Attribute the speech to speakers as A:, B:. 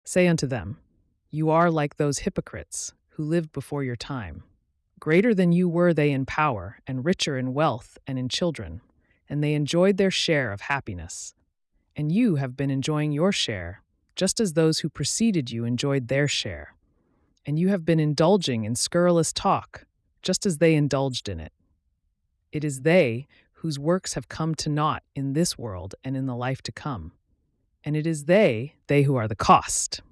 A: Say unto them, You are like those hypocrites who lived before your time. Greater than you were they in power, and richer in wealth and in children, and they enjoyed their share of happiness. And you have been enjoying your share, just as those who preceded you enjoyed their share. And you have been indulging in scurrilous talk, just as they indulged in it. It is they whose works have come to naught in this world and in the life to come. And it is they who are the cost.